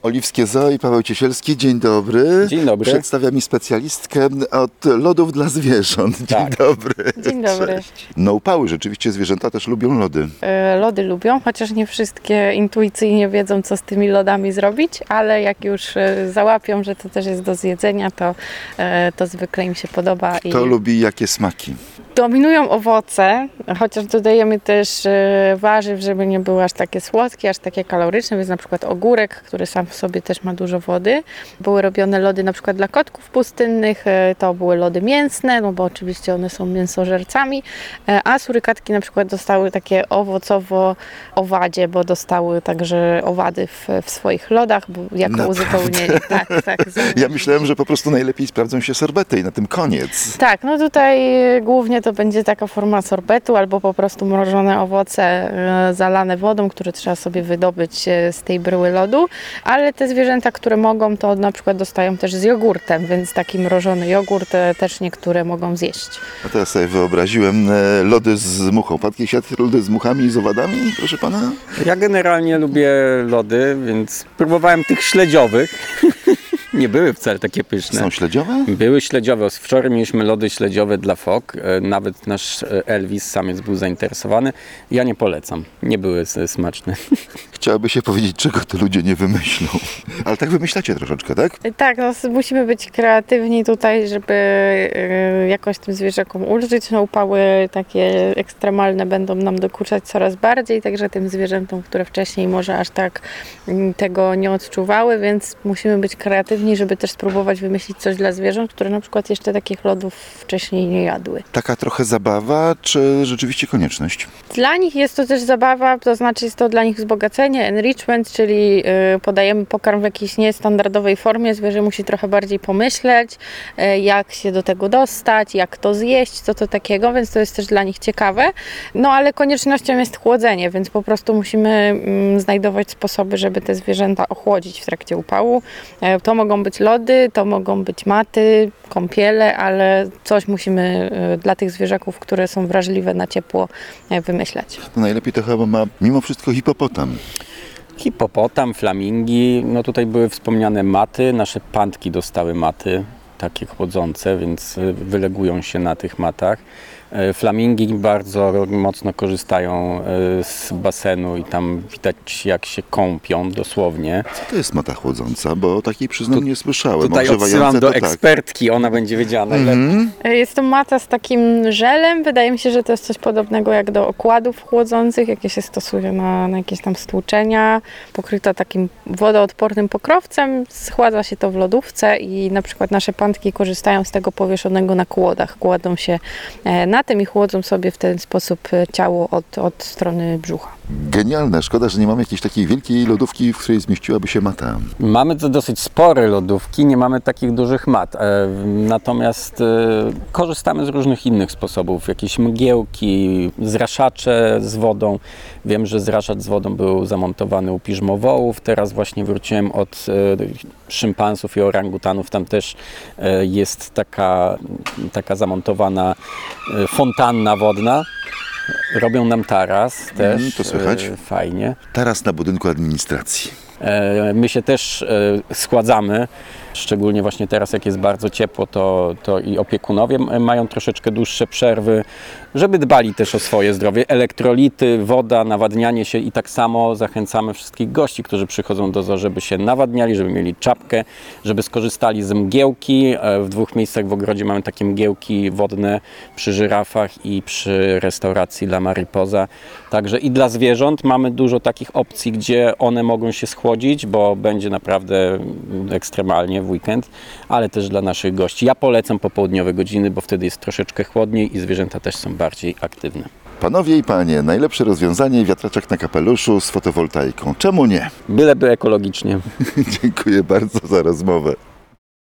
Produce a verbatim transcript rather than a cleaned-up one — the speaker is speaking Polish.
Oliwskie Zoo i Paweł Ciesielski, dzień dobry. Dzień dobry. Przedstawia mi specjalistkę od lodów dla zwierząt. Dzień Tak. dobry. Dzień dobry. Cześć. No upały, rzeczywiście zwierzęta też lubią lody. E, Lody lubią, chociaż nie wszystkie intuicyjnie wiedzą, co z tymi lodami zrobić, ale jak już e, załapią, że to też jest do zjedzenia, to, e, to zwykle im się podoba. Kto i lubi jakie smaki? Dominują owoce, chociaż dodajemy też e, warzyw, żeby nie były aż takie słodkie, aż takie kaloryczne, więc na przykład ogórek, który sam w sobie też ma dużo wody. Były robione lody na przykład dla kotków pustynnych, e, to były lody mięsne, no bo oczywiście one są mięsożercami, e, a surykatki na przykład dostały takie owocowo-owadzie, bo dostały także owady w, w swoich lodach, bo jako Naprawdę? uzupełnienie. Tak, tak. Ja myślałem, że po prostu najlepiej sprawdzą się sorbety i na tym koniec. Tak, no tutaj głównie to będzie taka forma sorbetu albo po prostu mrożone owoce e, zalane wodą, które trzeba sobie wydobyć e, z tej bryły lodu, ale te zwierzęta, które mogą, to na przykład dostają też z jogurtem, więc taki mrożony jogurt e, też niektóre mogą zjeść. A teraz sobie wyobraziłem e, lody z muchą. Pan kiedyś jadł lody z muchami i z owadami, proszę pana? Ja generalnie lubię lody, więc próbowałem tych śledziowych. Nie były wcale takie pyszne. Są śledziowe? Były śledziowe. Wczoraj mieliśmy lody śledziowe dla fok. E, Nawet nasz e, Elvis, samiec, był zainteresowany. Ja nie polecam. Nie były s- smaczne. Chciałoby się powiedzieć, czego to ludzie nie wymyślą. Ale tak wymyślacie troszeczkę, tak? E, Tak, no, s- musimy być kreatywni tutaj, żeby e, jakoś tym zwierzakom ulżyć. No, upały takie ekstremalne będą nam dokuczać coraz bardziej, także tym zwierzętom, które wcześniej może aż tak mm, tego nie odczuwały, więc musimy być kreatywni, żeby też spróbować wymyślić coś dla zwierząt, które na przykład jeszcze takich lodów wcześniej nie jadły. Taka trochę zabawa, czy rzeczywiście konieczność? Dla nich jest to też zabawa, to znaczy jest to dla nich wzbogacenie, enrichment, czyli y, podajemy pokarm w jakiejś niestandardowej formie. Zwierzę musi trochę bardziej pomyśleć, y, jak się do tego dostać, jak to zjeść, co to takiego, więc to jest też dla nich ciekawe. No ale koniecznością jest chłodzenie, więc po prostu musimy mm, znajdować sposoby, żeby te zwierzęta ochłodzić w trakcie upału. Y, to mogą być lody, to mogą być maty, kąpiele, ale coś musimy y, dla tych zwierzaków, które są wrażliwe na ciepło, y, wymyślać. No najlepiej to chyba ma mimo wszystko hipopotam. Hipopotam, flamingi. No tutaj były wspomniane maty. Nasze pantki dostały maty, takie chłodzące, więc y, wylegują się na tych matach. Y, Flamingi bardzo mocno korzystają y, z basenu i tam widać, jak się kąpią dosłownie. To jest mata chłodząca, bo o takiej przyznam Tu- nie słyszałem. Tutaj Ogrzewające odsyłam do to tak. ekspertki, ona będzie wiedziała najlepiej. Mhm. Jest to mata z takim żelem. Wydaje mi się, że to jest coś podobnego jak do okładów chłodzących, jakie się stosuje na, na jakieś tam stłuczenia. Pokryta takim wodoodpornym pokrowcem. Schładza się to w lodówce i na przykład nasze pantki korzystają z tego powieszonego na kłodach. Kładą się e, na tym i chłodzą sobie w ten sposób e, ciało od, od strony brzucha. Genialne. Szkoda, że nie mamy jakiejś takiej wielkiej lodówki, w której zmieściłaby się mata. Mamy to dosyć spore lodówki, nie mamy takich dużych mat. E, Natomiast e, korzystamy z różnych innych sposobów. Jakieś mgiełki, zraszacze z wodą. Wiem, że zraszacz z wodą był zamontowany u piżmowołów. Teraz właśnie wróciłem od e, szympansów i orangutanów. Tam też e, jest taka, taka zamontowana e, fontanna wodna. Robią nam taras też. Mm, to słychać. E, Fajnie. Taras na budynku administracji. E, My się też e, schładzamy, szczególnie właśnie teraz, jak jest bardzo ciepło, to, to i opiekunowie m- mają troszeczkę dłuższe przerwy, żeby dbali też o swoje zdrowie. Elektrolity, woda, nawadnianie się i tak samo zachęcamy wszystkich gości, którzy przychodzą do zoo, żeby się nawadniali, żeby mieli czapkę, żeby skorzystali z mgiełki. E, W dwóch miejscach w ogrodzie mamy takie mgiełki wodne przy żyrafach i przy restauracji La Mariposa. Także i dla zwierząt mamy dużo takich opcji, gdzie one mogą się schłodzić, bo będzie naprawdę ekstremalnie w weekend, ale też dla naszych gości. Ja polecam popołudniowe godziny, bo wtedy jest troszeczkę chłodniej i zwierzęta też są bardziej aktywne. Panowie i panie, najlepsze rozwiązanie wiatraczek na kapeluszu z fotowoltaiką. Czemu nie? Byleby ekologicznie. Dziękuję bardzo za rozmowę.